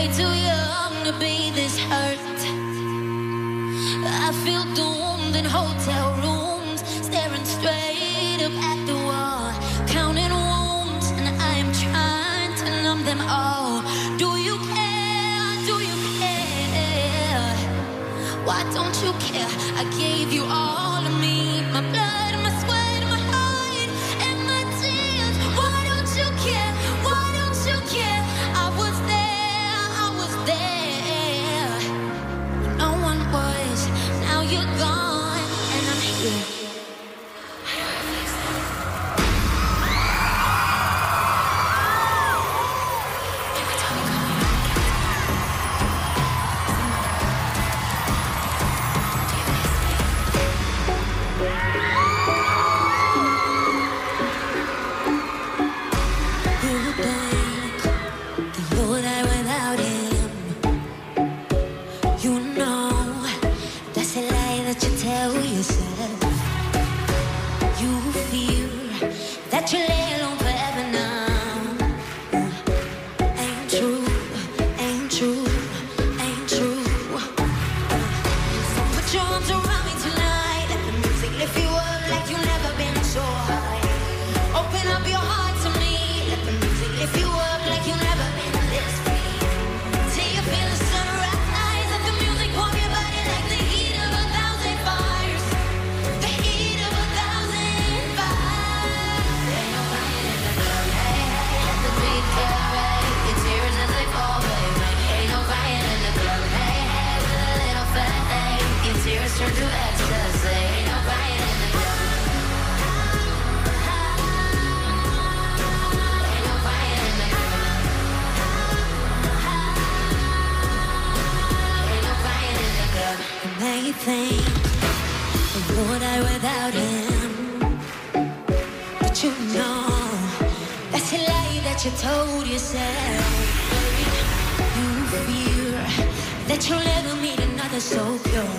way too young to be this hurt. I feel doomed in hotel rooms, staring straight up at the wall, counting wounds, and I am trying to numb them all. Do you care? Do you care? Why don't you care? I gave you all of me, my blood, my sweat, my heart, and my tears. Why don't you care? Why don't you care? I was there, I was there. No one was. Now you're gone, and I'm here. That you lay alone forever now. Ain't true, ain't true, ain't true. So put your arms around me tonight. Let the music lift you up like you've never been so high. Open up your heart to me. Let the music lift you up like you've never been this free. Till you feel the sunrise. Let the music warm your body like the heat of 1,000 fires. The heat of 1,000 fires. Tears turn to ecstasy. Ain't no crying in the club. Ain't no crying in the club. Ain't no crying in the club. And now you think of what I without him, but you know that's a lie that you told yourself. You fear that you'll never meet another so pure.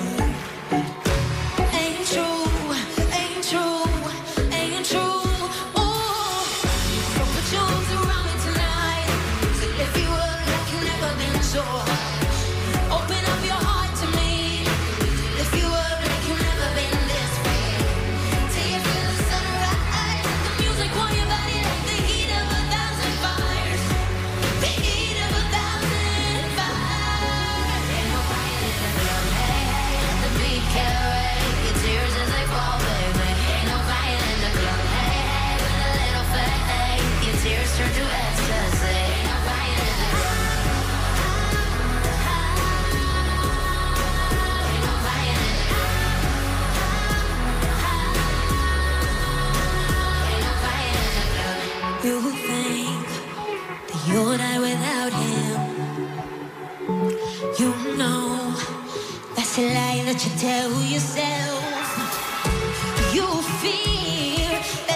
Ain't true, ain't true, ain't true. Oh, so put your arms around me tonight. So lift you up like you've never been so high. Open up your heart to me. Lift you up like you've never been this way. Till you feel the sunrise. The music warm your body like the heat of 1,000 fires. The heat of 1,000 fires. Ain't no crying in the club. Hey, hey, let the beat carry your tears as they fall, baby. Ain't no crying in the club. Hey, hey, with a little faith, your tears turn to ecstasy. Ain't no crying in the club. Ain't no crying in the club. Ain't no crying in the club. You think that you'll die without him. You know that's a lie that you tell yourself. You fear that